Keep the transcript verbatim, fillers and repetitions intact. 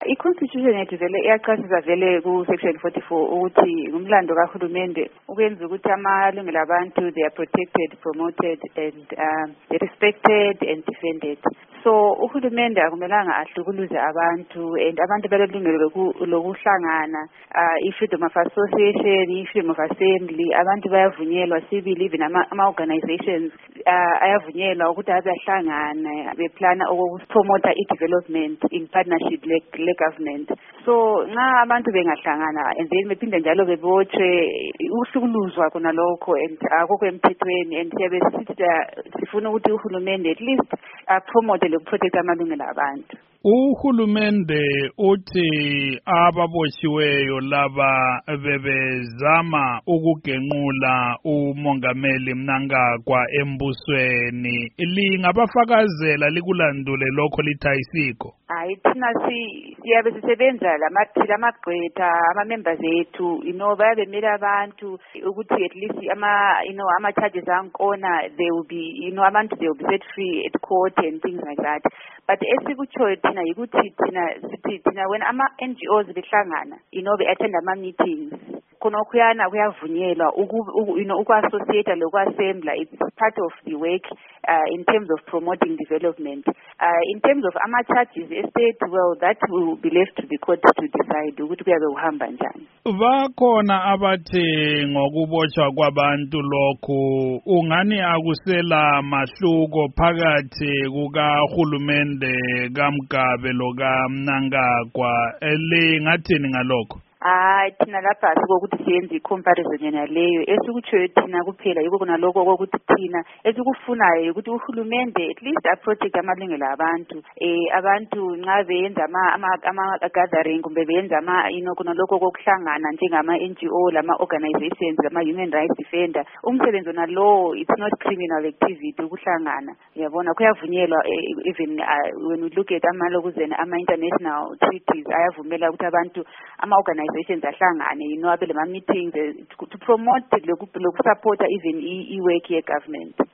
i-constitution yethu vele iyachasisa vele ku-section forty-four ukuthi ngumlando kahulumende ukwenza ukuthi amalungelo abantu they are protected, promoted and um, respected and defended. So uhulumende akumelanga ahlukuluze abantu and abantu balelungelo lokuhlangana, uh, i-freedom of association, i-freedom of assembly, abantu bayavunyelwa sibili even ama-organizations uh, ayavunyelwa ukuthi abahlangana beplana ukupromota i-development in partnership le-government. So nxa abantu bengahlangana and then bephinde njalo bebotshwe ukuhlukuluzwa khona lokho and akukho emthethweni and siyabe sithi sifuna ukuthi uhulumende at least apromote lokuprotect amalungelo abantu. Uhulumende uthi ababoshiweyo laba bebezama ukugenqula umongameli Mnangagwa embusweni, lingabafakazela likulandule lokho lithayisiko? Hayi thina si siyabe sisebenza lamathila amagqwetha ama-members ethu you know bayabemele abantu ukuthi at least ama you know ama charges angkhona they will be you know abantu they will be set free at court and things like that. But esikutshoyo thina yikuthi thina sithi thina when ama-N G Os behlangana you know be-attend ama-meetings khonokuyana kuyavunyelwa you know uku-associate loku-assembler. It's part of the work uh, in terms of promoting development. Uh, in terms of ama-charges estate, well that will be left to the court to decide ukuthi kuyabe kuhamba njani. Bakhona abathi ngokubotshwa kwabantu lokhu ungani akusela mahluko phakathi kukahulumende kaMgabe lokaMnangagwa, elingathini ngalokho? Hayi thina lapha sikokuthi siyenze i-comparison yena leyo esikutshoyo thina kuphela yiko kona lokho kokuthi thina esikufunayo ukuthi uhulumende at least aprotect amalungelo abantu eh abantu nxa beyenza ama-gathering kumbe beyenza ama you know kona lokho kokuhlangana njengama-N G O lama-organizations lama-human rights defender umsebenzi wona lo it's not criminal activity ukuhlangana uyabona kuyavunyelwa even uh, when we look at amalokuzena ama-international treaties ayavumela ukuthi abantu ama-organizations ahlangane you know abele ma-meetings to promote loku support even i-work ye-government.